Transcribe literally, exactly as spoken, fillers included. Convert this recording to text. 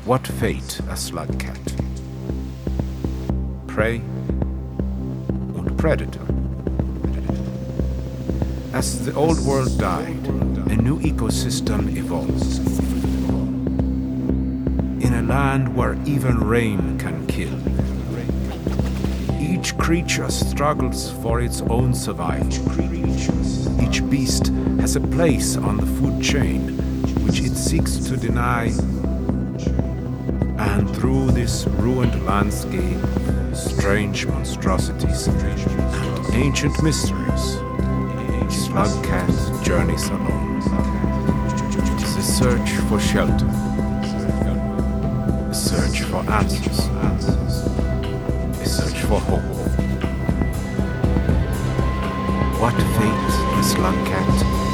What fate a slug cat? Prey and predator. As the old world died, a new ecosystem evolved. In a land where even rain can kill, each creature struggles for its own survival. Each beast has a place on the food chain which it seeks to deny. And through this ruined landscape, strange monstrosities and ancient mysteries, Slug Cat journeys alone. It is a search for shelter, a search for answers, a search for hope. What fate the Slug Cat